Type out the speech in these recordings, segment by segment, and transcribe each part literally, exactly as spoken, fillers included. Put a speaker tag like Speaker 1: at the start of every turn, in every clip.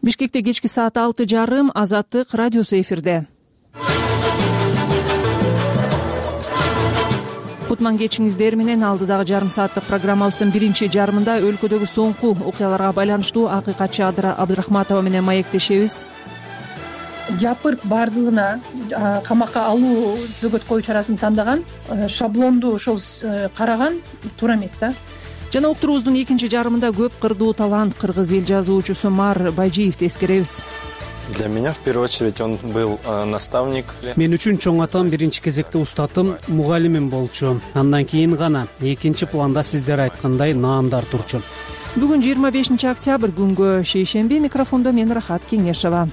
Speaker 1: Бишкекте кечки саат алты жарым Азаттык радиосу эфирде. Кутман кечиңиздер менен алдыдагы жарым сааттык программабыздын биринчи жарымында өлкөдөгү соңку окуяларга байланыштуу акыйкатчы Адыра Абдрахматова менен маектешебиз.
Speaker 2: Жапырт бардыгына камакка алуу бөгөт коюу чарасын тандаган, шаблонду ошол караган туура эмес да.
Speaker 1: Жана уктуруубуздун экинчи жарымында көп кырдуу талант кыргыз эл жазуучусу Мар Байжиевди эскеребиз.
Speaker 3: Для меня в первую очередь он был наставник.
Speaker 4: Мен үчүн чоң атам биринчи кезекте устатым, мугалимим болчу. Андан кийин гана экинчи планда сиздер айткандай наамдар турчу.
Speaker 1: Бүгүн жыйырма бешинчи октябрь күнгө шейшемби. Микрофондо мен Рахат Кеңешова.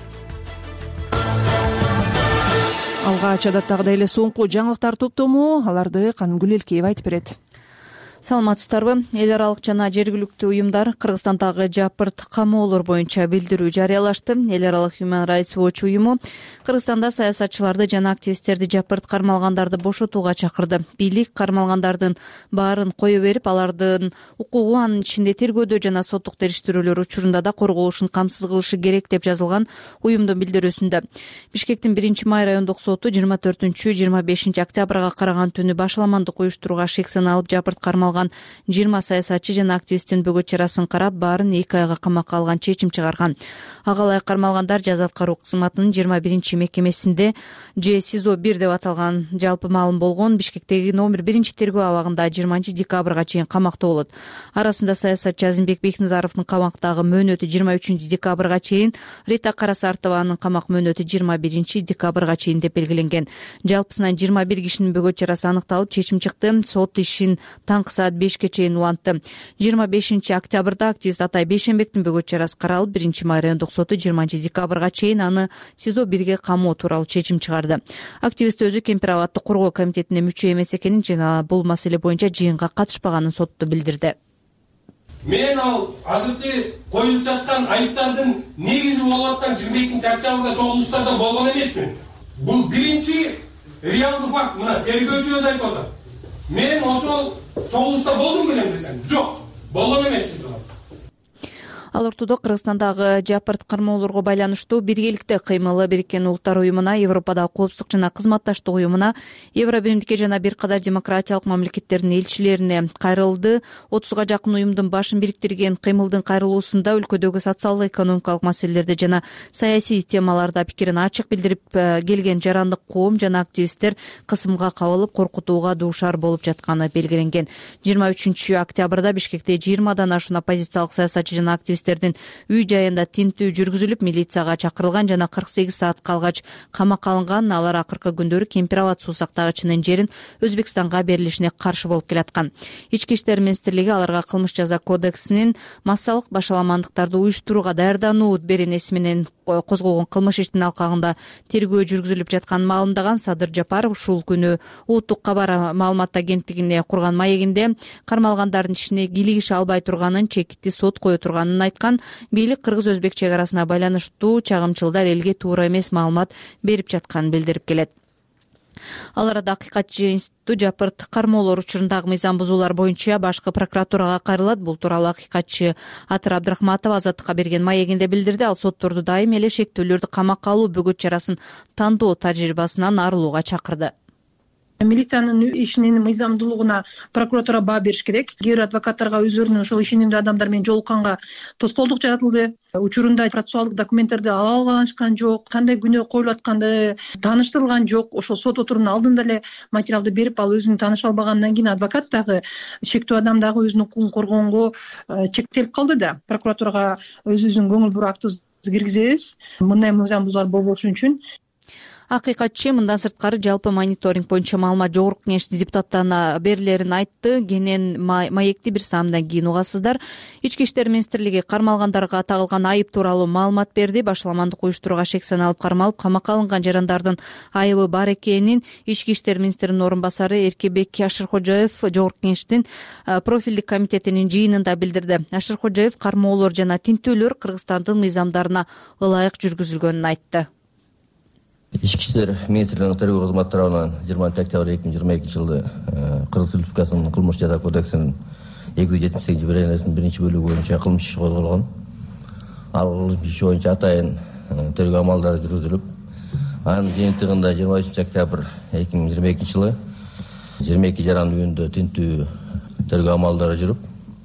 Speaker 1: Алгач адаттагыдай эле соңку жаңылыктар топтому, аларды Канымгүл Элкеева айтып берет.
Speaker 5: Саламатсыздарбы? Эл аралык жана жергиликтүү уюмдар Кыргызстандагы жапырт камоолор боюнча билдирүү жарыялашты. Эл аралык Human Rights Watch уюму Кыргызстанда саясатчыларды жана активисттерди жапырт кармалгандарды бошотууга чакырды. Бийлик кармалгандардын баарын кое берип, алардын укугу, анын ичинде тергөөдө жана соттук териштирүүлөр учурунда да корголушун камсыз кылышы керек деп жазылган уюмдун билдирүүсүндө. Бишкектин биринчи май райондук соту жыйырма төртүнчү жыйырма бешинчи октябрга караган түнү башаламандык уюштурууга шек саналып жапырт кармалган жыйырма саясатчы жана активисттин бөгөт чарасын карап, баарын эки айга камакка алган чечим чыгарган. Ага ылайык кармалгандар жаза аткаруу кызматынын жыйырма биринчи мекемесинде же СИЗО бир деп аталган жалпы маалым болгон Бишкектеги номер биринчи тергөө абагында жыйырманчы декабрга чейин камакта болот. Арасында саясатчы Азимбек Бекназаровдун камактагы мөөнөтү жыйырма үчүнчү декабрга чейин, Рита Карасартованын камак мөөнөтү жыйырма биринчи декабрга чейин деп белгиленген. Жалпысынан жыйырма бир кишинин бөгөт чарасы аныкталып, чечим чыкты. Сот ишин таңкы саат бешке чейин улантты. жыйырма бешинчи октябрда активист Атай Бейшенбектин бөгөт чарасы каралып, биринчи май райондук соту жыйырманчы декабрга чейин аны СИЗО бирге камоо тууралуу чечим чыгарды. Активист өзү Кемпир абаддык коргоо комитетине мүчө эмес экенин жана бул маселе боюнча жыйынга катышпаганын сотто билдирди.
Speaker 6: Мен ал азыркы коюлуп жаткан айыптардын негизи болуп аткан жыйырма экинчи октябрда чогулуштарда болгон эмесмин. Бул биринчи реалдуу факт. Мына тергөөчү өзү айтып атат. Мен ошол чогулушта болдум белем десем, жок, болгон эмессиз.
Speaker 5: Ал ортодо Кыргызстандагы жапырт кармоолорго байланыштуу биргеликте кыймылы Бириккен Улуттар уюмуна, Европадагы коопсуздук жана кызматташтык уюмуна, Евробиримдикке жана бир кадар демократиялык мамлекеттердин элчилерине кайрылды. отузга жакын уюмдун башын бириктирген кыймылдын кайрылуусунда өлкөдөгү социалдык экономикалык маселелерде жана саясий темаларда пикирин ачык билдирип келген жарандык коом жана активисттер кысымга кабылып, коркутууга дуушар болуп жатканы белгиленген. жыйырма үчүнчү октябрда Бишкекте жыйырмадан ашуун оппозициялык саясатчы жана активисттер үй жайында тинтүү жүргүзүлүп, милицияга чакырылган жана кырк сегиз саат калгач камакка алынган. Алар акыркы күндөрү Кемпир абад суу сактагычынын жерин Өзбекстанга берилишине каршы болуп келаткан. Ички иштер министрлиги аларга кылмыш жаза кодексинин массалык башаламандыктарды уюштурууга даярдануу беренеси менен козголгон кылмыш иштин алкагында тергөө жүргүзүлүп жатканын маалымдаган. Садыр Жапаров ушул күнү Улуттук кабар маалымат агенттигине курган маегинде кармалгандардын ишине кийлигише албай турганын, чекитти сот кое турганын айткан. Бийлик кыргыз-өзбек чек арасына байланыштуу чагымчылдар элге туура эмес маалымат берип жатканын билдирип келет. Ал арада Акыйкатчы институту жапырт кармоолор учурундагы мыйзам бузуулар боюнча башкы прокуратурага кайрылат. Бул тууралуу Акыйкатчы Адыра Абдрахматова Азаттыкка берген маегинде билдирди. Ал сотторду дайым эле шектүүлөрдү камакка алуу бөгөт чарасын тандоо тажрыйбасынан арылууга чакырды.
Speaker 2: Милициянын ишинин мыйзамдуулугуна прокуратура баа бериш керек. Кээ бир адвокаттарга өзлөрүнүн ошол ишенимдүү адамдар менен жолукканга тоскоолдук жаратылды. Учурунда процессуалдык документтерди ала алышкан жок, кандай күнөө коюлуп атканды тааныштырылган жок. Ошол сот отурумунун алдында эле материалды берип, ал өзүн тааныша албагандан кийин адвокат дагы, шектүү адам дагы өзүнүн укугун коргоонго чектелип калды да. Прокуратурага өзүбүздүн көңүл буруу актыбызды киргизебиз. Мындай мыйзам бузуулар болбошу үчүн.
Speaker 5: Акыйкатчы мындан сырткары жалпы мониторинг боюнча маалымат жогорку кеңештин депутаттарына берилерин айтты. Кенен маекти бир саамдан кийин угасыздар. Ички иштер министрлиги кармалгандарга тагылган айып тууралуу маалымат берди. Башаламандык уюштурууга шек саналып кармалып, камакка алынган жарандардын айыбы бар экенин Ички иштер министринин орун басары Эркебек Ашыркожоев жогорку кеңештин профилдик комитетинин жыйынында билдирди. Ашыркожоев кармоолор жана тинтүүлөр Кыргызстандын мыйзамдарына ылайык жүргүзүлгөнүн айтты.
Speaker 7: Ички иштер министрлигинин тергөө кызматы тарабынан жыйырманчы октябрь эки миң жыйырма экинчи жылы Кыргыз Республикасынын кылмыш жаза кодексинин эки жүз жетимиш сегизинчи беренесинин биринчи бөлүгү боюнча кылмыш иши козголгон. ал иши боюнча атайын тергөө амалдары жүргүзүлүп, анын жыйынтыгында жыйырма үчүнчү октябрь эки миң жыйырма экинчи жылы жыйырма эки жаран үйүндө тинтүү тергөө амалдары жүрүп,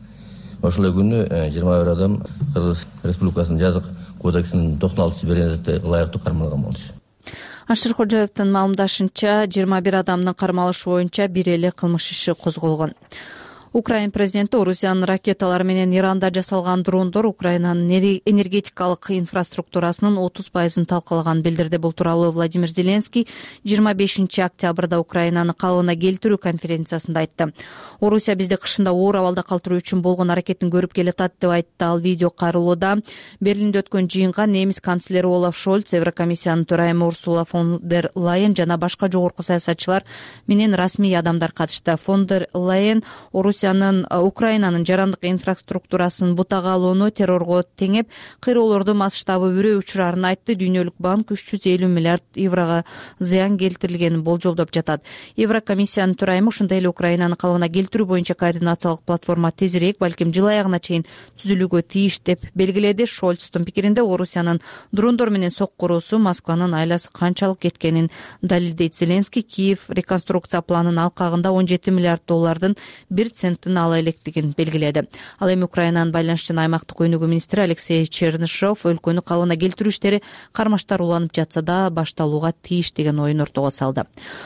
Speaker 7: ошол күнү жыйырма бир адам Кыргыз Республикасынын жазык кодексинин токсон алтынчы беренесинде ылайыктуу кармалган болчу.
Speaker 5: Ашыр Кожоевдун маалымдашынча, жыйырма бир адамдын кармалышы боюнча бир эле кылмыш иши козголгон. Украина президенти Орусиянын ракеталары менен Иранда жасалган дрондор Украинанын энергетикалык инфраструктурасынын отуз пайызын талкалаганын билдирди. Бул тууралуу Владимир Зеленский жыйырма бешинчи октябрда Украинаны калыбына келтирүү конференциясында айтты. Орусия бизди кышында оор абалда калтыруу үчүн болгон аракетин көрүп келатат деп айтты. Ал видео кайрылууда Берлинде өткөн жыйынга немис канцлери Олаф Шольц, Еврокомиссиянын төрайымы Урсула фон дер Лайен жана башка жогорку саясатчылар менен расмий адамдар катышты. Фон дер Лайен Орусиянын Украинанын жарандык инфраструктурасын бутага алууну террорго теңеп, кыйроолордун масштабы үрөө учурарын айтты. Дүйнөлүк банк үч жүз элүү миллиард еврого зыян келтирилгенин болжолдоп жатат. Еврокомиссиянын төрайымы ошондой эле Украинаны калыбына келтирүү боюнча координациялык платформа тезирээк, балким жыл аягына чейин түзүлүүгө тийиш деп белгиледи. Шольцтун пикиринде Орусиянын дрондор менен соккуруусу Москванын айласы канчалык кеткенин далилдейт. Зеленский Киев реконструкция планынын алкагында он жети миллиард доллардын бир центтин ала электигин белгиледи. Ал эми Украинанын байланыш жана аймактык өнүгүү министри Алексей Чернышев өлкөнү калыбына келтирүү иштери кармаштар уланып жатса да башталууга тийиш деген оюн ортого салды.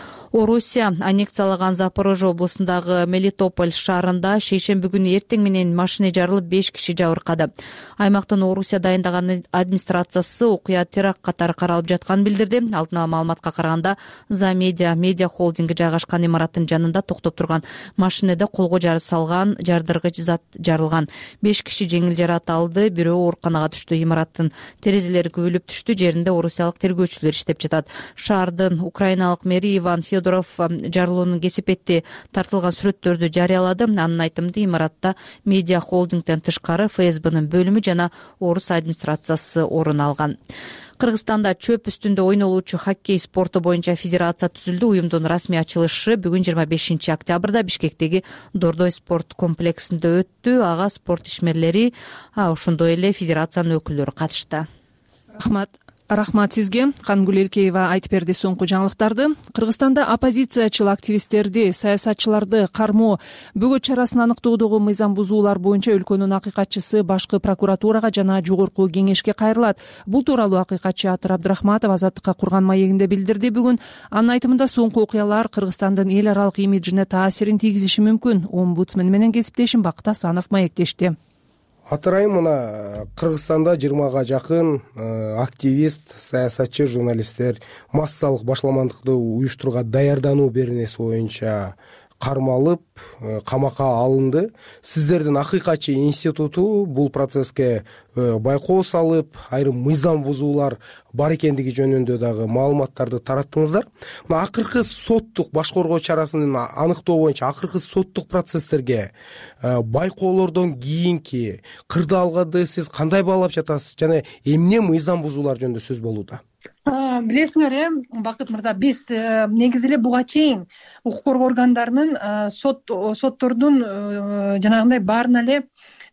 Speaker 5: Орусия аннексиялаган Запорожье облусундагы Мелитополь шаарында шейшемби күнү эртең менен машина жарылып беш киши жабыркады. Аймактын Орусия дайындаган администрациясы окуя теракт катары каралып жатканын билдирди. Алдын ала маалыматка караганда Замедиа медиа холдинги жайгашкан имараттын жанында токтоп турган машинеде колго жары салган жардыргыч зат жарылган. беш киши жеңил жаракат алды, бирөө ооруканага түштү. Имараттын терезелери күбөлүп түштү. Жеринде орусиялык тергөөчүлөр иштеп жатат. Шаардын украиналык мэри Иван Федоров жарылуунун кесепетти тартылган сүрөттөрдү жарыялады. Анын айтымында имаратта медиа холдингден тышкары эф эс бнын бөлүмү жана орус администрациясы орун алган. Кыргызстанда чөп үстүндө ойнолуучу хоккей спорту боюнча федерация түзүлдү. Уюмдун расмий ачылышы бүгүн жыйырма бешинчи октябрда Бишкектеги Дордой спорт комплексинде өттү. Ага спорт ишмерлери, ошондой эле федерациянын өкүлдөрү катышты.
Speaker 1: Рахмат. Рахмат сизге. Кангүл Элкеева айтып берди соңку жаңылыктарды. Кыргызстанда оппозициячыл активисттерди, саясатчыларды кармоо, бөгөт чарасын аныктоодогу мыйзам бузуулар боюнча өлкөнүн акыйкатчысы башкы прокуратурага жана жогорку кеңешке кайрылат. Бул тууралуу акыйкатчы Атыр Абдрахматов Азаттыкка курган маегинде билдирди бүгүн. Анын айтымында соңку окуялар Кыргызстандын эл аралык имиджине таасирин тийгизиши мүмкүн. Омбудсмен менен кесиптешим Бакыт Асанов маектешти.
Speaker 8: Атырайым мына Кыргызстанда жыйырмага жакын активист, саясатчы, журналисттер массалык башаламандыкты уюштурууга даярдануу беренеси боюнча кармалып, камакка алынды. Сиздердин акыйкатчы институту бул процесске байкоо салып, айрым мыйзам бузуулар бар экендиги жөнүндө дагы маалыматтарды тараттыңыздар. Мына акыркы соттук баш коргоо чарасын аныктоо боюнча акыркы соттук процесстерге байкоолордон кийинки кырдаалгарды сиз кандай баалап жатасыз жана эмне мыйзам бузуулар жөнүндө сөз болууда?
Speaker 2: Билесиңер э, Бакыт мырза, биз негизи эле буга чейин укук коргоо органдарынын сот соттордун жанагындай баарына эле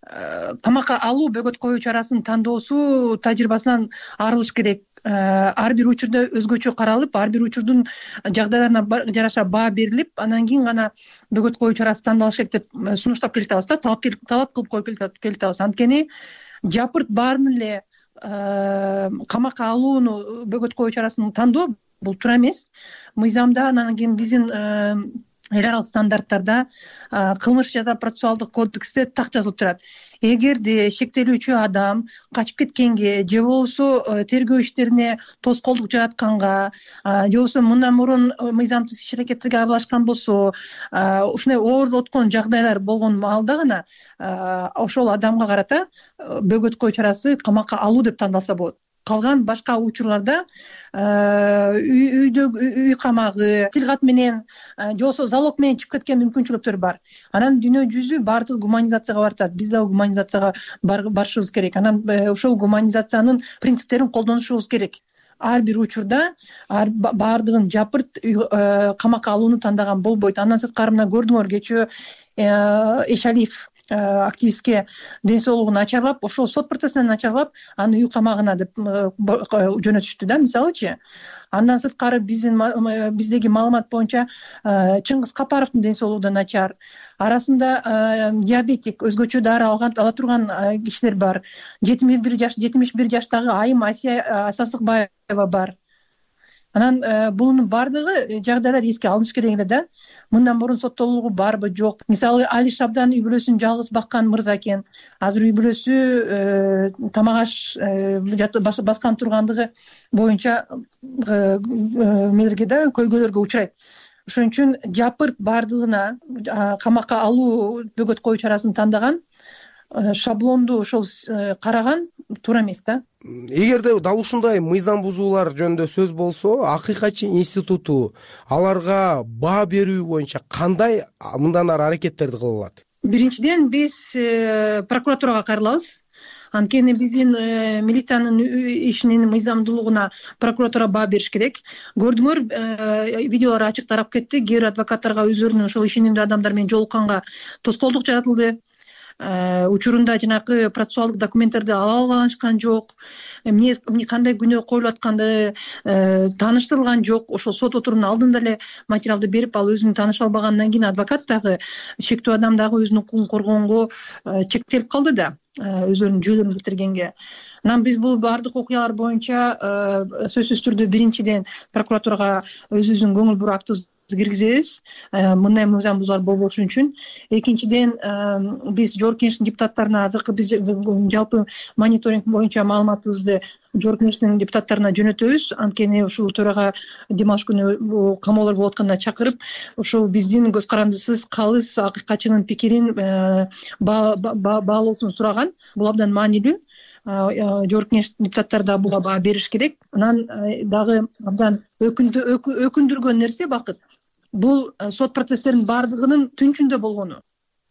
Speaker 2: камакка алуу, бөгөт коюу чарасын тандоосу тажрыйбасынан арылыш керек. Ар бир учурда өзгөчө каралып, ар бир учурдун жагдайларына жараша баа берилип, анан кийин гана бөгөт коюу чарасы тандалыш керек деп сунуштап келатабыз да, талап кылып коюп келатабыз. Анткени жапырт баарын эле камакка алууну, бөгөт коюу чарасын тандоо бул туура эмес. Мыйзамда, анан кийин биздин эл аралык стандарттарда, кылмыш жаза процессуалдык кодексте так жазылып турат. Эгерде шектелүүчү адам качып кеткенге же болбосо тергөө иштерине тоскоолдук жаратканга, же болбосо мындан мурун мыйзамсыз иш аракеттерге аралашкан болсо, ушундай оорлоткон жагдайлар болгон маалда гана ошол адамга карата бөгөт коюу чарасы камакка алуу деп тандалса болот. Калган башка учурларда үйдө үй камагы, тилгат менен же болбосо залог менен чыгып кеткен мүмкүнчүлүктөр бар. Анан дүйнө жүзү баардыгы гуманизацияга баратат. Биз дагы гуманизацияга барышыбыз керек. Анан ошол гуманизациянын принциптерин колдонушубуз керек. Ар бир учурда баардыгын жапырт камакка алууну тандаган болбойт. Андан сырткары мына көрдүңөр, кечээ Эшалиев активистке ден соолугун начарлап, ошол сот процессинен начарлап аны үй камагына деп жөнөтүштү да, мисалычы. Андан сырткары биздин биздеги маалымат боюнча Чыңгыз Капаровдун ден соолугу да начар. Арасында диабетик, өзгөчө дары ала турган кишилер бар. жетимиш бир жаш жетимиш бир жаштагы айым Асия Сасыкбаева бар. Анан бунун бардыгы жагдайлар эске алыныш керек эле да. Мындан мурун соттолуугу барбы, жок. Мисалы Али Шабдан үй бүлөсүн жалгыз баккан мырза экен. Азыр үй бүлөсү тамак аш баскан тургандыгы боюнча мелерге да, көйгөйлөргө учурайт. Ошон үчүн жапырт бардыгына камакка алуу бөгөт коюу чарасын тандаган, шаблонду ошол караган туура эмес да.
Speaker 8: Эгерде дал ушундай мыйзам бузуулар жөнүндө сөз болсо, Акыйкатчы институту аларга баа берүү боюнча кандай мындан ары аракеттерди кыла алат?
Speaker 2: Биринчиден биз прокуратурага кайрылабыз. Анткени биздин милициянын ишинин мыйзамдуулугуна прокуратура баа бериш керек. Көрдүңөр, видеолор ачык тарап кетти. Кээ бир адвокаттарга өздөрүнүн ошол ишенимдүү адамдар менен жолукканга тоскоолдук жаратылды. Учурунда жанагы процессуалдык документтерди ала алышкан жок. Эмне кандай күнөө коюлуп атканды тааныштырылган жок. Ошол сот отурумунун алдында эле материалды берип, ал өзүн тааныша албагандан кийин адвокат дагы, шектүү адам дагы өзүнүн укугун коргоонго чектелип калды да, өздөрүнүн жүйөлөрүн битиргенге. Анан биз бул баардык окуялар боюнча сөзсүз түрдө биринчиден прокуратурага өзүбүздүн көңүл буруп актыбызды киргизебиз, мындай мыйзам бузуулар болбошу үчүн. Экинчиден, биз Жогорку Кеңештин депутаттарына азыркы биз жалпы мониторинг боюнча маалыматыбызды Жогорку Кеңештин депутаттарына жөнөтөбүз. Анткени ушул төрага Димаш күнү камоолор болуп атканда чакырып, ушул биздин көз карандысыз, калыс акыйкатчынын пикирин баалоосун сураган. Бул абдан маанилүү. Жогорку Кеңештин депутаттары да буга баа бериш керек. Анан дагы абдан өкүндүргөн нерсе Бакыт, бул сот процесстеринин баардыгынын түнчүндө болгону.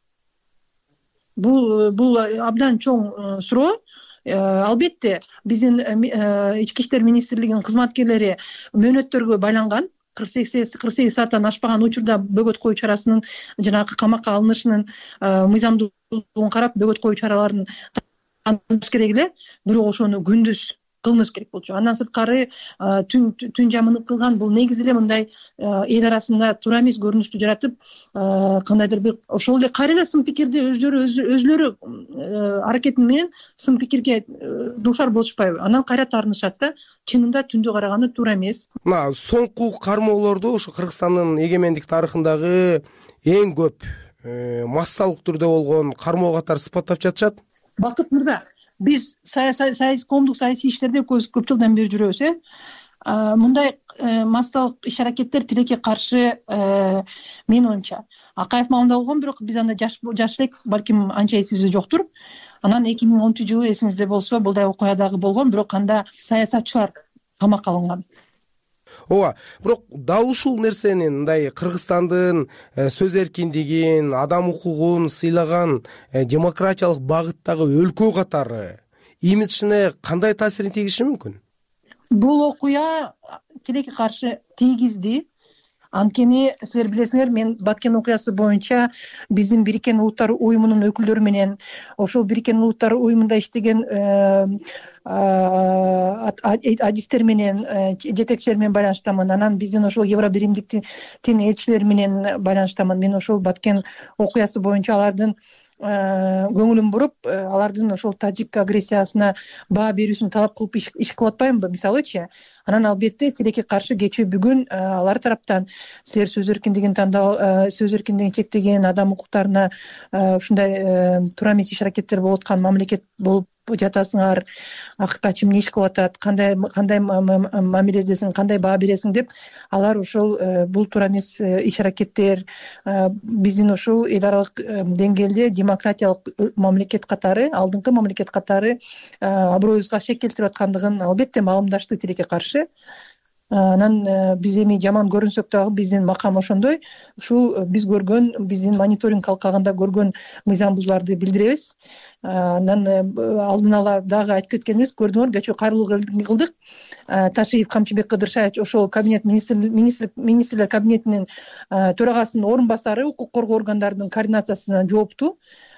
Speaker 2: Бул бул абдан чоң суроо. Албетте, биздин ички иштер министрлигинин кызматкерлери мөөнөттөргө байланган. кырк сегиз сааттан ашпаган учурда бөгөт коюу чарасынын, жанагы камакка алынышынын мыйзамдуулугун карап, бөгөт коюу чараларын тандаш керек эле. Бирок ошону күндүз кылыныш керек болчу. Андан сырткары түн түн жамынып кылган бул негизи эле мындай эл арасында туура эмес көрүнүштү жаратып, кандайдыр бир ошол эле кайра эле сын пикирди өздөрү өзүлөрү аракети менен сын пикирге дуушар болушпайбы? Анан кайра таарынышат да. Чынында түндү караганда туура эмес.
Speaker 8: Мына соңку кармоолорду ушу Кыргызстандын эгемендик тарыхындагы эң көп массалык түрдө болгон кармоо катары сыпаттап жатышат.
Speaker 2: Бакыт мырза, биз коомдук саясий иштерде көп жылдан бери жүрөбүз, э? Мындай массалык иш аракеттер тилекке каршы, менин оюмча. Акаев маалында болгон, бирок биз анда жаш элек, балким анча эсибизде жоктур. Анан эки миң онунчу жылы эсиңизде болсо, булдай окуя дагы болгон, бирок анда саясатчылар камакка алынган.
Speaker 8: Ооба, бирок дал ушул нерсенин, мындай Кыргызстандын сөз эркиндигин, адам укугун сыйлаган демократиялык багыттагы өлкө катары имиджине кандай таасирин тийгизиши мүмкүн?
Speaker 2: Бул окуя тилекке каршы тийгизди. Анткени силер билесиңер, мен Баткен окуясы боюнча биздин Бириккен Улуттар уюмунун өкүлдөрү менен, ошол Бириккен Улуттар уюмунда иштеген адистер менен, жетекчилер менен байланыштамын. Анан биздин ошол Евробиримдиктин элчилери менен байланыштамын. Мен ошол Баткен окуясы боюнча алардын көңүлүн буруп, алардын ошол тажик агрессиясына баа берүүсүн талап кылып иш кылып атпаймынбы, мисалычы. Анан албетте тилекке каршы кечээ бүгүн алар тараптан силер сөз эркиндигин тандоо, сөз эркиндигин чектеген, адам укуктарына ушундай туура эмес иш аракеттер болуп аткан мамлекет болуп жатасыңар, акыйкатчы эмне иш кылып атат, кандай кандай мамиледесиң, кандай баа бересиң деп, алар ошол бул туура эмес иш аракеттер биздин ошол эл аралык деңгээлде демократиялык мамлекет катары, алдыңкы мамлекет катары аброюбузга шек келтирип аткандыгын албетте маалымдашты тилекке каршы. Анан биз эми жаман көрүнсөк дагы биздин макам ошондой. Ушул биз көргөн, биздин мониторинг алкагында көргөн мыйзам бузууларды билдиребиз. Анан алдын ала дагы айтып кеткенбиз, көрдүңөр, кечээ кайрылуу кылдык. Ташиев Камчыбек Кыдыршаевич ошол кабинет министрлер кабинетинин төрагасынын орун басары укук коргоо органдарынын координациясына жоопту.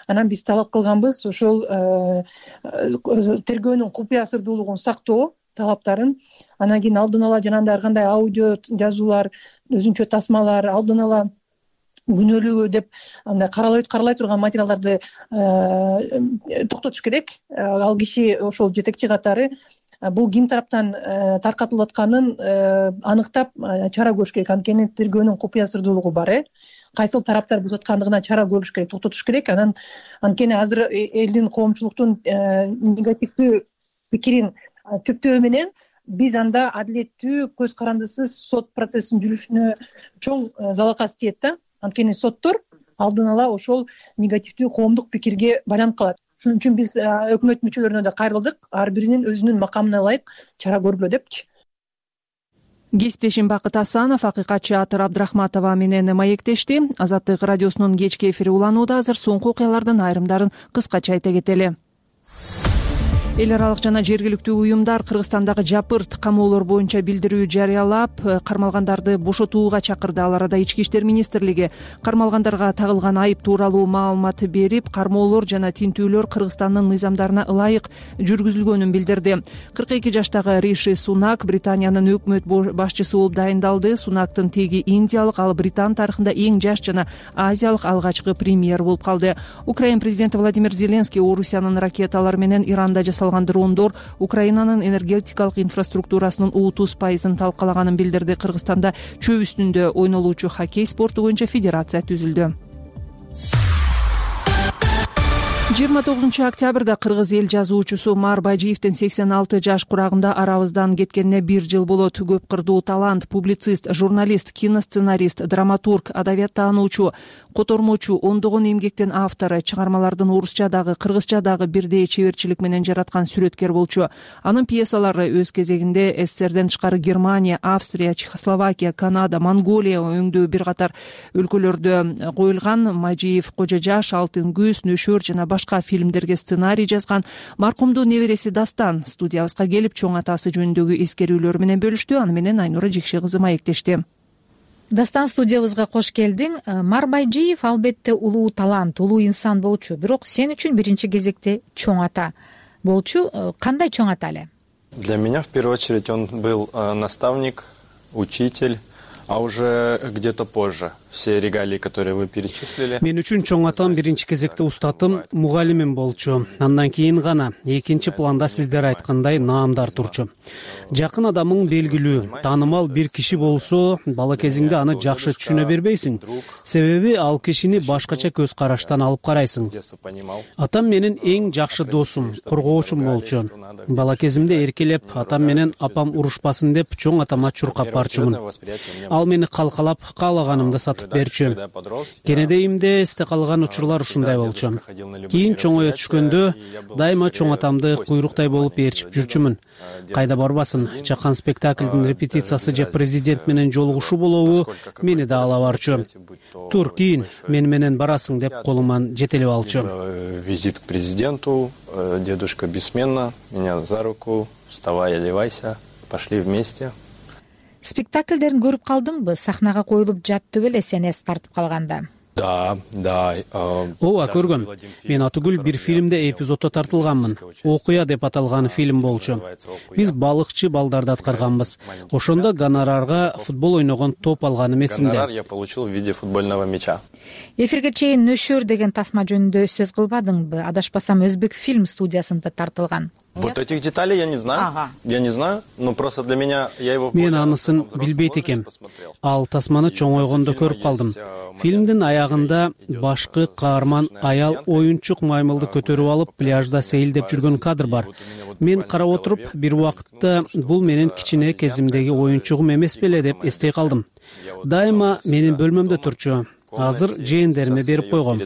Speaker 2: Анан биз талап кылганбыз ошол тергөөнүн купуя сырдуулугун сактоо талаптарын. Анан кийин алдын ала жанагындай ар кандай аудио жазуулар, өзүнчө тасмалар, алдын ала күнөөлүү деп андай каралбай каралбай турган материалдарды токтотуш керек. Ал киши ошол жетекчи катары бул ким тараптан таркатылып атканын аныктап чара көрүш керек. Анткени тергөөнүн купуя сырдуулугу бар э кайсыл тараптар бузуп аткандыгына чара көрүш керек, токтотуш керек. Анан анткени азыр элдин, коомчулуктун негативдүү пикирин түптөө менен биз анда адилеттүү, көз карандысыз сот процессин жүрүшүнө чоң залакат тиет да. Анткени соттор алдын ала ошол негативдүү коомдук пикирге байланып калат. Шуның үчүн биз өкмөт мүчөлөрүнө да кайрылдык, ар биринин өзүнүн макамына ылайык чара көргүлө депчи.
Speaker 1: Кесиптешим Бакыт Асанов акыйкатчы Атыр Абдрахматова менен маектешти. Азаттык радиосунун кечки эфири уланууда. Азыр соңку окуялардын айрымдарын кыскача айта кетели. Эл аралык жана жергиликтүү уюмдар Кыргызстандагы жапырт камоолор боюнча билдирүү жарыялап, кармалгандарды бошотууга чакырды. Ал арада Ички иштер министрлиги кармалгандарга тагылган айып тууралуу маалымат берип, кармоолор жана тинтүүлөр Кыргызстандын мыйзамдарына ылайык жүргүзүлгөнүн билдирди. кырк эки жаштагы Риши Сунак Британиянын өкмөт башчысы болуп дайындалды. Сунактын теги индиялык, ал Британ тарыхында эң жаш жана азиялык алгачкы премьер болуп калды. Украин президенти Владимир Зеленский Орусиянын ракеталары менен Иранда жасалган дрондор Украинанын энергетикалык инфраструктурасынын отуз пайызын талкалаганын билдирди. Кыргызстанда чөп үстүндө ойнолуучу хоккей спорту боюнча федерация түзүлдү. жыйырма тогузунчу октябрда кыргыз эл жазуучусу Маар Байжиевдин сексен алты жаш курагында арабыздан кеткенине бир жыл болот. Көп кырдуу талант, публицист, журналист, киносценарист, драматург, адабияттануучу, котормочу, ондогон эмгектин автору, чыгармалардын орусчадагы, кыргызчадагы бирдей чеберчилик менен жараткан сүрөткер болчу. Анын пьесалары өз кезегинде СССРден тышкары Германия, Австрия, Чехословакия, Канада, Монголия өңдүү бир катар өлкөлөрдө коюлган. Мажиев Кожо жаш, Алтын күз, Нөшөр жана башка фильмдерге сценарий жазган. Маркумдун небереси Дастан студиябызга келип чоң атасы жөнүндөгү эскерүүлөр менен бөлүштү. Аны менен Айнура Жекше кызы маектешти.
Speaker 9: Дастан, студиябызга кош келдиң. Маар Байжиев албетте улуу талант, улуу инсан болчу, бирок сен үчүн биринчи кезекте чоң ата болчу. Кандай чоң ата эле?
Speaker 3: Для меня в первую очередь он был наставник, учитель, а уже где-то позже все регалии, которые вы перечислили.
Speaker 4: Мен үчүн чоң атам биринчи кезекте устатым, мугалимим болчу. Андан кийин гана экинчи планда сиздер айткандай наамдар турчу. Жакын адамың белгилүү, таанымал бир киши болсо, бала кезиңде аны жакшы түшүнө бербейсиң. Себеби ал кишини башкача көз караштан алып карайсың. Атам менин эң жакшы досум, коргоочум болчу. Бала кезимде эркелеп, атам менен апам урушпасын деп чоң атама чуркап барчумун. Ал мени калкалап, каалаганымды сатып берчү. Кенедейимде эсте калган учурлар ушундай болчу. Кийин чоңое түшкөндө дайыма чоң атамды куйруктай болуп ээрчип жүрчүмүн. Кайда барбасын, жакан спектаклдин репетициясы же президент менен жолугушуу болобу, мени да ала барчу. Тур, кийин мен менен барасың деп колуман жетелеп алчу.
Speaker 3: Визит к президенту, дедушка бессменно меня за руку, вставай, одевайся, пошли вместе.
Speaker 9: Спектакльдерин көрүп калдыңбы? Сахнага коюлуп жатты беле сен эс тартып калганда?
Speaker 3: Да, да.
Speaker 4: Ооба, көргөм. Мен Атыгүл бир фильмде эпизодто тартылганмын. Окуя деп аталган фильм болчу. Биз балыкчы балдарды аткарганбыз. Ошондо гонорарга футбол ойногон топ алганым эсимде.
Speaker 3: Гонорар я получил в виде футбольного мяча.
Speaker 9: Эфирге чейин Нөшөр деген тасма жөнүндө сөз кылбадыңбы? Адашпасам Өзбек фильм студиясында тартылган.
Speaker 3: Вот этих деталей я не знаю. Ага. Я не знаю, но просто для меня я его
Speaker 4: Мен анысын билбейт экем. Ал тасманы чоңойгондо көрүп калдым. Фильмдин аягында башкы каарман аял оюнчук маймылды көтөрүп алып пляжда сейилдеп жүргөн кадр бар. Мен карап отуруп, бир убакытта бул менин кичине кезимдеги оюнчугум эмес беле деп эстей калдым. Дайыма менин бөлмөмдө турчу. Азыр жээндериме берип койгом.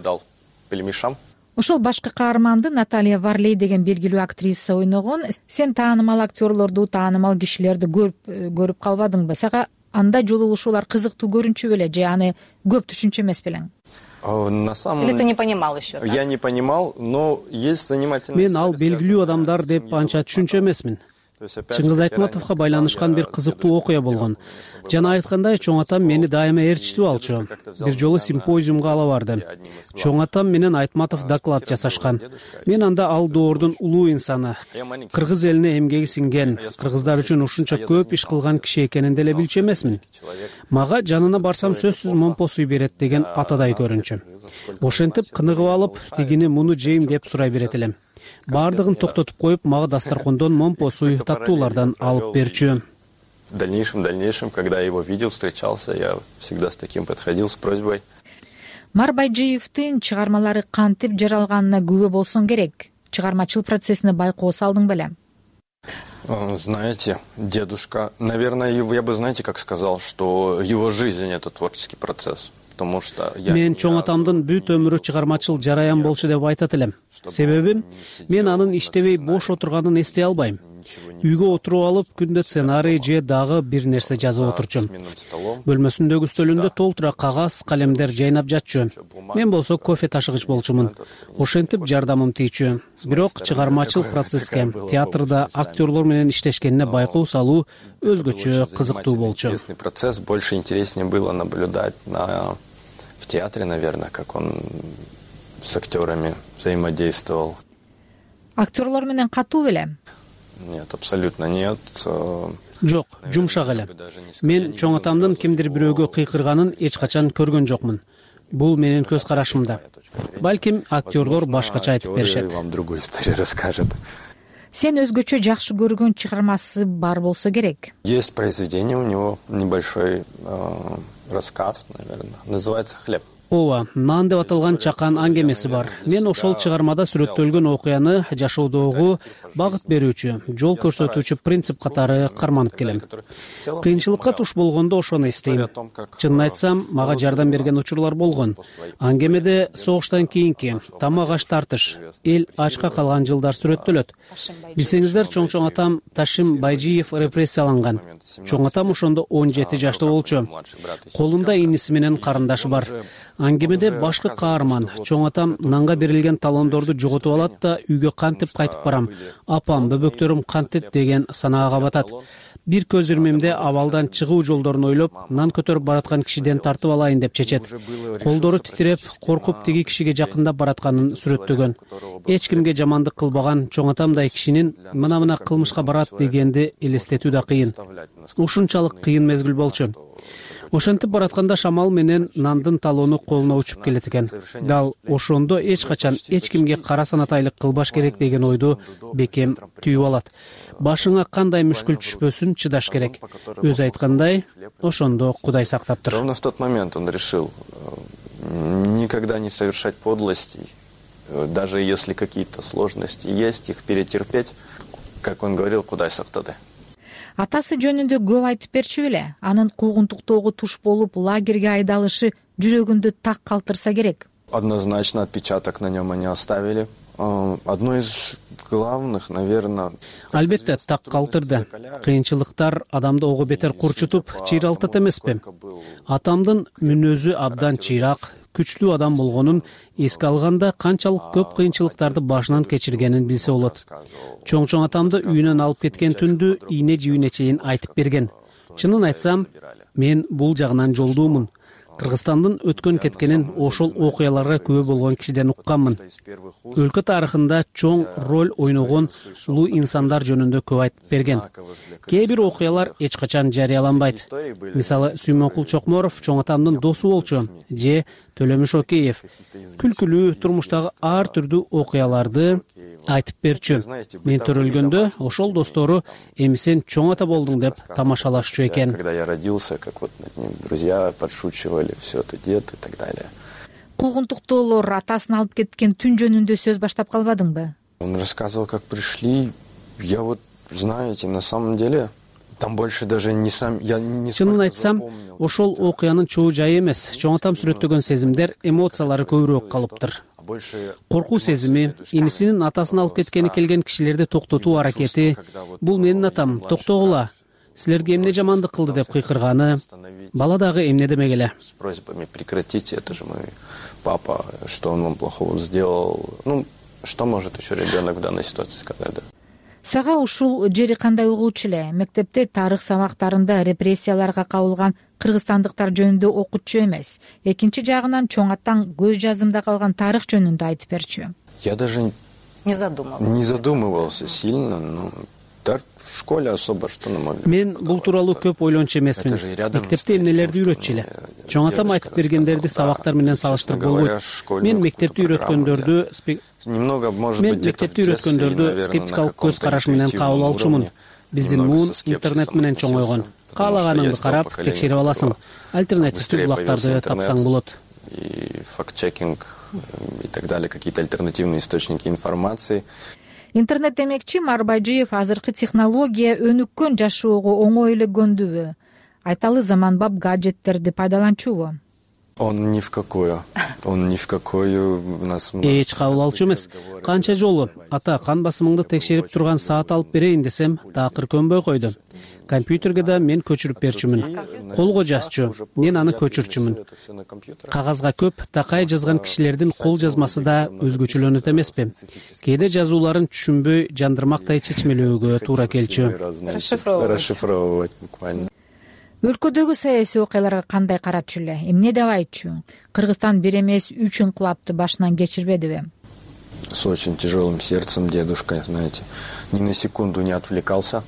Speaker 9: Ошол башкы каарманды Наталья Варлей деген белгилүү актриса ойногон. Сен таанымал актерлорду, таанымал кишилерди көрүп көрүп калбадыңбы? Сага анда жолугушуулар кызыктуу көрүнчү беле же аны көп түшүнчү эмес белең?
Speaker 3: На самом
Speaker 10: Или ты не понимал еще? Так?
Speaker 3: Я не понимал, но есть занимательные.
Speaker 4: Мен ал белгилүү адамдар деп анча түшүнчү эмесмин. Чыңгыз Айтматовго байланышкан бир кызыктуу окуя болгон. Жана айткандай, чоң атам мени дайыма ээрчитип алчу. Бир жолу симпозиумга ала барды. Чоң атам менен Айтматов доклад жасашкан. Мен анда ал доордун улуу инсаны, кыргыз элине эмгеги сиңген, кыргыздар үчүн ушунча көп иш кылган киши экенин деле билчү эмесмин. Мага жанына барсам сөзсүз момпо сүй берет деген атадай көрүнчү. Ошентип кыныгып алып, тигини муну жейм деп сурай берет элем. Бардыгын токтотуп коюп, мага дастаркондон момпо суй таттуулардан алып берчү.
Speaker 3: В дальнейшем, в дальнейшем, когда я его видел, встречался, я всегда с таким подходил, с просьбой.
Speaker 9: Мар Байжиевдин чыгармалары кантип жаралганына күбө болсоң керек. Чыгармачыл процессине байкоо салдың беле?
Speaker 3: Знаете, дедушка, наверное, я бы, знаете, как сказал, что его жизнь — это творческий процесс.
Speaker 4: Мен чоң атамдын бүт өмүрү чыгармачыл жараян болчу деп айтат элем. Себеби мен анын иштебей бош отурганын эстей албайм. Үйгө отуруп алып, күндө сценарий же дагы бир нерсе жазып отурчум. Бөлмөсүндөгү стөлүндө толтура кагаз, калемдер жайнап жатчу. Мен болсо кофе ташыгыч болчумун. Ошентип жардамым тийчү. Бирок чыгармачыл процесске, театрда актерлор менен иштешкенине байкоо салуу өзгөчө кызыктуу болчу.
Speaker 3: Процесс больше интереснее было наблюдать на в театре, наверное, как он с актерами взаимодействовал.
Speaker 9: Актерлор менен катуу беле?
Speaker 3: Нет, абсолютно нет.
Speaker 4: Жок, жумшак эле. Мен чоң атамдын кимдир бирөөгө кыйкырганын эч качан көргөн жокмун. Бул менин көз карашымда. Балким актерлор башкача айтып беришет.
Speaker 3: Вам другую историю расскажет.
Speaker 9: Сен өзгөчө жакшы көргөн чыгармасы бар болсо керек?
Speaker 3: Есть произведение у него, небольшой э, рассказ, наверное, называется «Хлеб».
Speaker 4: Ооба, нан деп аталган чакан аңгемеси бар. Мен ошол чыгармада сүрөттөлгөн окуяны жашоодогу багыт берүүчү, жол көрсөтүүчү принцип катары карманып келем. Кыйынчылыкка туш болгондо ошону эстейм. Чынын айтсам, мага жардам берген учурлар болгон. Аңгемеде согуштан кийинки тамак аш тартыш, эл ачка калган жылдар сүрөттөлөт. Билсеңиздер, чоң-чоң атам Ташим Байжиев репрессияланган. Чоң атам ошондо он жети жашта болчу. Колунда иниси менен карындашы бар. Аңгемеде башкы каарман чоң атам нанга берилген талондорду жоготуп алат да үйгө кантип кайтып барам, апам, бөбөктөрүм кантет деген санаага батат. Бир көз ирмемде абалдан чыгуу жолдорун ойлоп, нан көтөрүп бараткан кишиден тартып алайын деп чечет. Колдору титиреп, коркуп тиги кишиге жакындап баратканын сүрөттөгөн. Эч кимге жамандык кылбаган чоң атамдай кишинин мына-мына кылмышка барат дегенди элестетүү да кыйын. Ушунчалык кыйын мезгил болчу. Ошентип баратканда шамал менен нандын талону колуна учуп келет экен. Дал ошондо эч качан эч кимге кара санатайлык кылбаш керек деген ойду бекем түйүп алат. Башыңа кандай мүшкүл түшпөсүн чыдаш керек. Өзү айткандай, ошондо Кудай сактаптыр.
Speaker 3: Ровно в тот момент он решил никогда не совершать подлостей, даже если какие-то сложности есть, их перетерпеть, как он говорил, Кудай сактады.
Speaker 9: Атасы жөнүндө көп айтып берчү беле? Анын куугунтуктоого туш болуп лагерге айдалышы жүрөгүндө так калтырса керек.
Speaker 3: Однозначно отпечаток на нем они оставили. Одно из главных, наверное...
Speaker 4: Албетте, так калтырды. Кыйынчылыктар адамды ого бетер курчутуп, чыйралтат эмеспи? Атамдын мүнөзү абдан чыйрак, күчтүү адам болгонун эске алганда канчалык көп кыйынчылыктарды башынан кечиргенин билсе болот. Чоң-чоң атамды үйүнөн алып кеткен түндү ийне жибине чейин айтып берген. Чынын айтсам, мен бул жагынан жолдуумун. Кыргызстандын өткөн кеткенин ошол окуяларга күбө болгон кишиден укканмын. Өлкө тарыхында чоң роль ойногон улуу инсандар жөнүндө көп айтып берген. Кээ бир окуялар эч качан жарыяланбайт. Мисалы, Сүймөнкул Чокморов чоң атамдын досу болчу, же Төлөмүш Океев. Күлкүлүү турмуштагы ар түрдүү окуяларды айтып берчү. Мен төрөлгөндө ошол достору эми сен чоң ата болдуң деп тамашалашчу экен.
Speaker 3: Когда я родился, как вот над ним друзья подшучивали, все это дед и так далее.
Speaker 9: Куугунтуктоолор атасын алып кеткен түн жөнүндө сөз баштап калбадыңбы?
Speaker 3: Он рассказывал, как пришли. Я вот, знаете, на самом деле там больше даже не сам я не
Speaker 4: Чынын айтсам, ошол окуянын чоо жайы эмес. Чоң атам сүрөттөгөн сезимдер, эмоциялары көбүрөөк калыптыр. Коркуу сезими, инисинин атасын алып кеткени келген кишилерди токтотуу аракети, бул менин атам, токтогула, силерге эмне жамандык кылды деп кыйкырганы, бала дагы эмне демек эле.
Speaker 3: С просьбами прекратите, это же мой папа, что он вам плохого сделал. Ну, что может еще ребенок в данной ситуации сказать, да?
Speaker 9: Сага ушул жери кандай угулчу эле? Мектепте тарых сабактарында репрессияларга кабылган кыргызстандыктар жөнүндө окутчу эмес. Экинчи жагынан чоң атаң көз жазымда калган тарых жөнүндө айтып берчү.
Speaker 3: Я даже
Speaker 5: не задумывался
Speaker 3: не задумывался сильно, но даже в школе особо что нам могли.
Speaker 4: Мен бул тууралуу көп ойлончу эмесмин. Мектепте эмнелерди үйрөтчү эле. Чоң атам айтып бергендерди сабактар менен салыштырып болбойт. Мен мектепте үйрөткөндөрдү
Speaker 3: Немного, может
Speaker 4: Мен
Speaker 3: быть,
Speaker 4: мектепте үйрөткөндөрдү скептикалык көз караш менен кабыл алчумун. Биздин муун интернет менен чоңойгон. Каалаганыңды карап, текшерип аласың. Альтернативдүү булактарды тапсаң болот.
Speaker 3: И факт-чекинг и так далее, какие-то альтернативные источники информации.
Speaker 9: Интернет демекчи Марбайжиев азыркы технология өнүккөн жашоого оңой эле көндүбү? Айталы заманбап гаджеттерди пайдаланчубу?
Speaker 3: Он ни в какую. Он ни в какую нас.
Speaker 4: Эч кабыл алчу эмес. Канча жолу ата кан басымыңды текшерип турган саат алып берейин десем, такыр көнбөй койду. Компьютерге да мен көчүрүп берчүмүн. Колго жазчу, мен аны көчүрчүмүн. Кагазга көп такай жазган кишилердин кол жазмасы да өзгөчөлөнөт эмеспи? Кээде жазууларын түшүнбөй, жандырмактай чечмелөөгө туура келчү.
Speaker 3: Расшифровывать буквально.
Speaker 9: Өлкөдөгү саясий окуяларга кандай карачу эле? Эмне деп айтчу? Кыргызстан бир эмес үч инкылапты башынан кечирбедиби?
Speaker 3: С очень тяжелым сердцем дедушка, знаете, ни на секунду не отвлекался.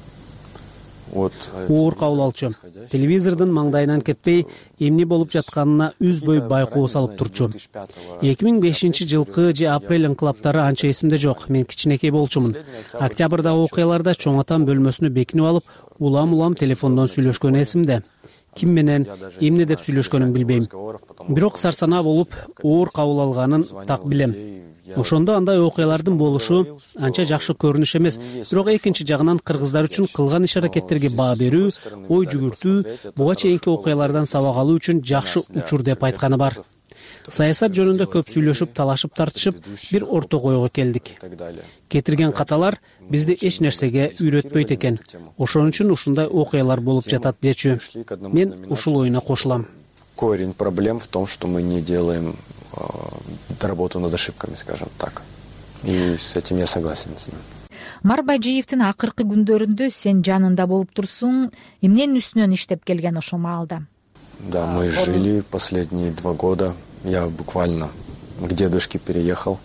Speaker 4: Оор кабыл алчу. Телевизордун маңдайынан кетпей, эмне болуп жатканына үзбөй байкоо салып турчу. эки миң бешинчи жылкы же апрель инкылаптары анча эсимде жок. Мен кичинекей болчумун. Октябрдагы окуяларда чоң атам бөлмөсүнө бекинип алып, улам-улам телефондон сүйлөшкөн эсимде. Ким менен, эмне деп сүйлөшкөнүн билбейм. Бирок сарсанаа болуп, оор кабыл алганын так билем. Ошондо андай окуялардын болушу анча жакшы көрүнүш эмес. Бирок экинчи жагынан кыргыздар үчүн кылган иш-аракеттерге баа берүү, ой жүгүртүү, буга чейинки окуялардан сабак алуу үчүн жакшы учур деп айтканы бар. Саясат жөнүндө көп сүйлөшүп, талашып, тартышып, бир ортого ойго келдик. Кетирген каталар бизди эч нерсеге үйрөтпөйт экен. Ошон үчүн ушундай окуялар болуп жатат дечү. Мен ушул оюна кошулам.
Speaker 3: Корень проблем в том, что мы не делаем работу над ошибками, скажем так. И с этим я согласен с ним.
Speaker 9: Марбайжиевдин акыркы күндөрүндө сен жанында болуп турсуң, эмненин үстүнөн иштеп келген ошол маалда?
Speaker 3: Да, мы жили последние два года. Я буквально к дедушке переехал.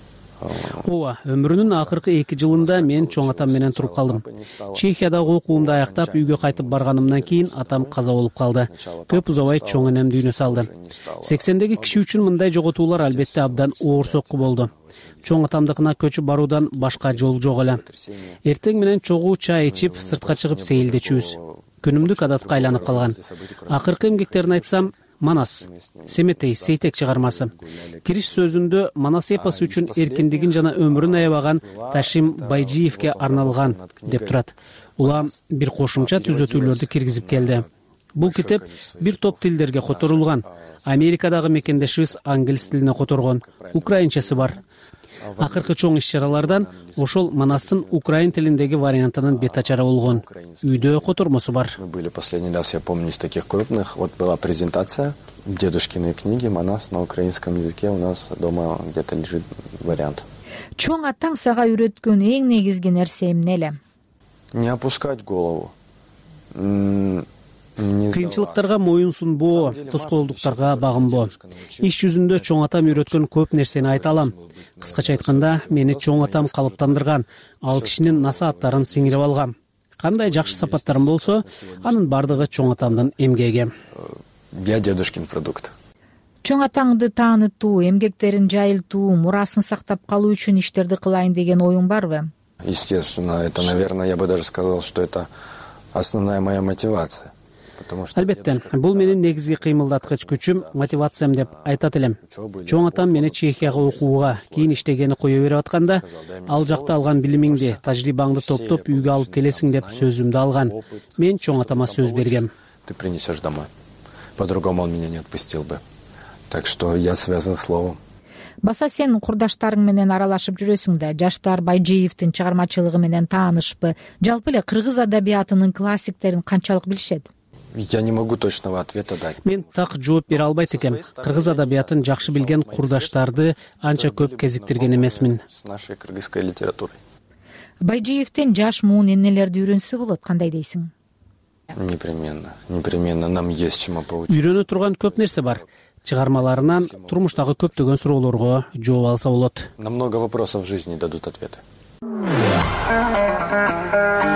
Speaker 4: Ооба, өмүрүнүн акыркы эки жылында мен чоң атам менен туруп калдым. Чехиядагы окуумду аяктап үйгө кайтып барганымдан кийин атам каза болуп калды. Көп узабай чоң энем дүйнө салды. сексендеги киши үчүн мындай жоготуулар албетте абдан оор сокку болду. Чоң атамдыкына көчүп баруудан башка жол жок эле. Эртең менен чогуу чай ичип, сыртка чыгып сейилдечүбүз. Күнүмдүк адатка айланып калган. Акыркы эмгектерин айтсам, Манас, Семетей, Сейтек чыгармасы. Кириш сөзүндө Манас эпосы үчүн эркиндигин жана өмүрүн аябаган Ташим Байжиевке арналган деп турат. Улам бир кошумча түзөтүүлөрдү киргизип келди. Бул китеп бир топ тилдерге которулган. Америкадагы мекендешибиз англис тилине которгон, украинчасы бар. Акыркы чоң иш-чаралардан ошол Манастын украин тилиндеги вариантынын бет ачары болгон. Үйдө котормосу бар.
Speaker 3: Мы были последний раз, я помню, из таких крупных. Вот была презентация дедушкиной книги «Манас» на украинском языке. У нас дома где-то лежит вариант.
Speaker 9: Чоң атаң сага үйрөткөн эң негизги нерсе эмне эле?
Speaker 3: Не опускать голову.
Speaker 4: Кыйынчылыктарга моюн сунбоо, тоскоолдуктарга багынбоо. Иш жүзүндө чоң атам үйрөткөн көп нерсени айта алам. Кыскача айтканда, мени чоң атам калыптандырган, ал кишинин насааттарын сиңирип алгам. Кандай жакшы сапаттарым болсо, анын бардыгы чоң атамдын эмгеги.
Speaker 3: Я дедушкин продукт.
Speaker 9: Чоң атаңды таанытуу, эмгектерин жайылтуу, мурасын сактап калуу үчүн иштерди кылайын деген оюң барбы?
Speaker 3: Естественно, это, наверное, я бы даже сказал, что это основная моя мотивация.
Speaker 4: Албетте, бул менин негизги кыймылдаткыч күчүм, мотивациям деп айтат элем. Чоң атам мени Чехияга окууга, кийин иштегени кое берип атканда, ал жакта алган билимиңди, тажрыйбаңды топтоп үйгө алып келесиң деп сөзүмдү алган. Мен чоң атама сөз бергем.
Speaker 3: Ты принесешь домой. По-другому он меня не отпустил бы. Так что я связан словом.
Speaker 9: Баса сен курдаштарың менен аралашып жүрөсүң да, жаштар Байжиевдин чыгармачылыгы менен таанышпы? Жалпы эле кыргыз адабиятынын классиктерин канчалык билишет?
Speaker 3: Я не могу точного ответа дать.
Speaker 4: Мен так жооп бере албайт экем. Кыргыз адабиятын жакшы билген курдаштарды анча көп кезиктирген эмесмин.
Speaker 3: С нашей кыргызской литературой.
Speaker 9: Байжиевден жаш муун эмнелерди үйрөнсө болот, кандай дейсиң?
Speaker 3: Непременно, непременно нам есть чему поучиться.
Speaker 4: Үйрөнө турган көп нерсе бар. Чыгармаларынан турмуштагы көптөгөн суроолорго жооп алса болот.
Speaker 3: На много вопросов в жизни дадут ответы.